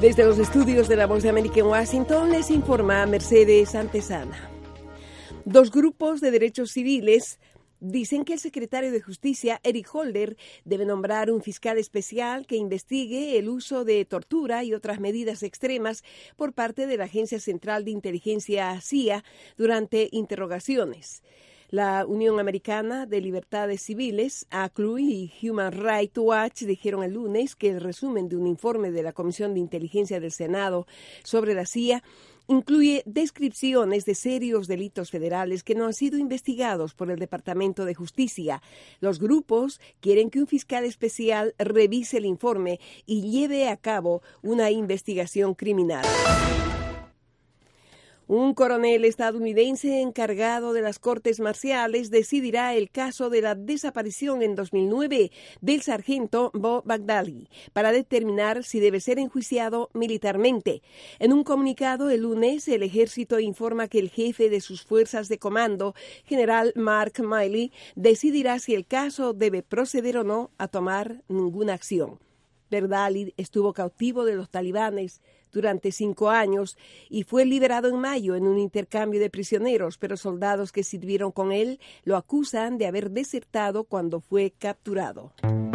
Desde los estudios de La Voz de América en Washington les informa Mercedes Antesana. Dos grupos de derechos civiles dicen que el secretario de Justicia, Eric Holder, debe nombrar un fiscal especial que investigue el uso de tortura y otras medidas extremas por parte de la Agencia Central de Inteligencia CIA durante interrogaciones. La Unión Americana de Libertades Civiles, ACLU, y Human Rights Watch dijeron el lunes que el resumen de un informe de la Comisión de Inteligencia del Senado sobre la CIA incluye descripciones de serios delitos federales que no han sido investigados por el Departamento de Justicia. Los grupos quieren que un fiscal especial revise el informe y lleve a cabo una investigación criminal. Un coronel estadounidense encargado de las cortes marciales decidirá el caso de la desaparición en 2009 del sargento Bo Bagdadi para determinar si debe ser enjuiciado militarmente. En un comunicado el lunes, el ejército informa que el jefe de sus fuerzas de comando, general Mark Milley, decidirá si el caso debe proceder o no a tomar ninguna acción. Bagdadi estuvo cautivo de los talibanes durante 5 años y fue liberado en mayo en un intercambio de prisioneros, pero soldados que sirvieron con él lo acusan de haber desertado cuando fue capturado.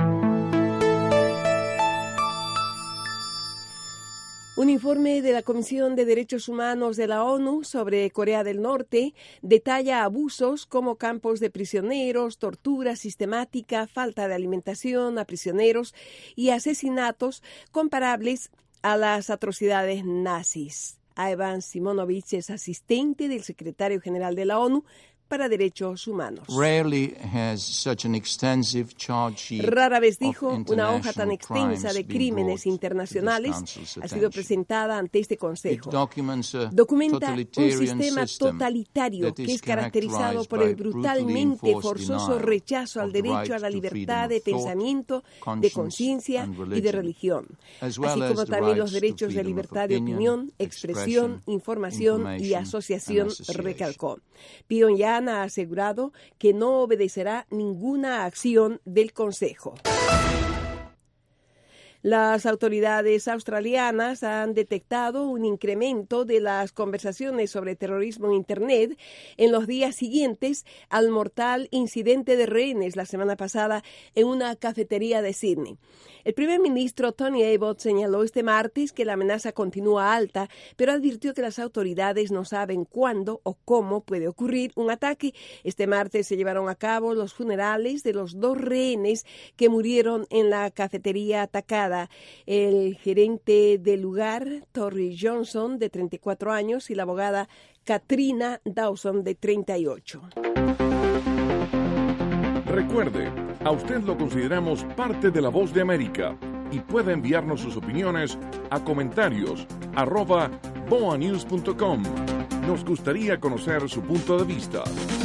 Un informe de la Comisión de Derechos Humanos de la ONU sobre Corea del Norte detalla abusos como campos de prisioneros, tortura sistemática, falta de alimentación a prisioneros y asesinatos comparables a las atrocidades nazis. Ivan Simonovich es asistente del secretario general de la ONU para Derechos Humanos. Rara vez dijo una hoja tan extensa de crímenes internacionales ha sido presentada ante este Consejo. Documenta un sistema totalitario que es caracterizado por el brutalmente forzoso rechazo al derecho a la libertad de pensamiento, de conciencia y de religión, así como también los derechos de libertad de opinión, expresión, información y asociación, recalcó. Pyongyang ha asegurado que no obedecerá ninguna acción del Consejo. Las autoridades australianas han detectado un incremento de las conversaciones sobre terrorismo en Internet en los días siguientes al mortal incidente de rehenes la semana pasada en una cafetería de Sydney. El primer ministro Tony Abbott señaló este martes que la amenaza continúa alta, pero advirtió que las autoridades no saben cuándo o cómo puede ocurrir un ataque. Este martes se llevaron a cabo los funerales de los 2 rehenes que murieron en la cafetería atacada. El gerente del lugar, Torrey Johnson, de 34 años, y la abogada Katrina Dawson, de 38. Recuerde, a usted lo consideramos parte de La Voz de América y puede enviarnos sus opiniones a comentarios@boanews.com. Nos gustaría conocer su punto de vista.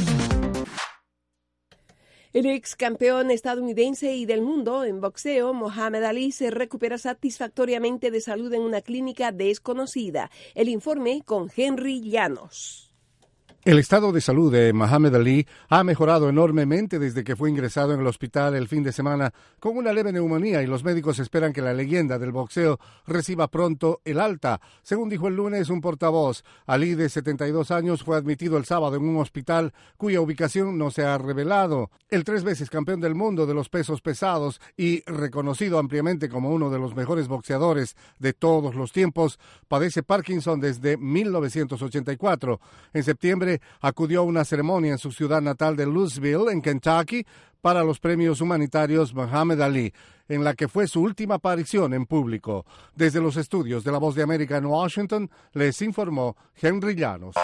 El ex campeón estadounidense y del mundo en boxeo, Muhammad Ali, se recupera satisfactoriamente de salud en una clínica desconocida. El informe con Henry Llanos. El estado de salud de Muhammad Ali ha mejorado enormemente desde que fue ingresado en el hospital el fin de semana con una leve neumonía y los médicos esperan que la leyenda del boxeo reciba pronto el alta. Según dijo el lunes un portavoz, Ali, de 72 años, fue admitido el sábado en un hospital cuya ubicación no se ha revelado. El 3 veces campeón del mundo de los pesos pesados y reconocido ampliamente como uno de los mejores boxeadores de todos los tiempos, padece Parkinson desde 1984. En septiembre acudió a una ceremonia en su ciudad natal de Louisville, en Kentucky, para los premios humanitarios Muhammad Ali, en la que fue su última aparición en público. Desde los estudios de La Voz de América en Washington, les informó Henry Llanos.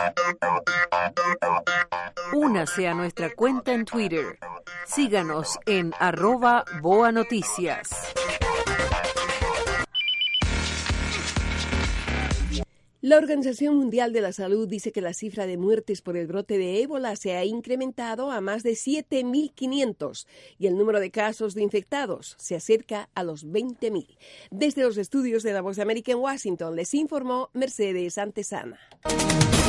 Únase a nuestra cuenta en Twitter. Síganos en @BoaNoticias. La Organización Mundial de la Salud dice que la cifra de muertes por el brote de ébola se ha incrementado a más de 7.500 y el número de casos de infectados se acerca a los 20.000. Desde los estudios de La Voz de América en Washington les informó Mercedes Antesana.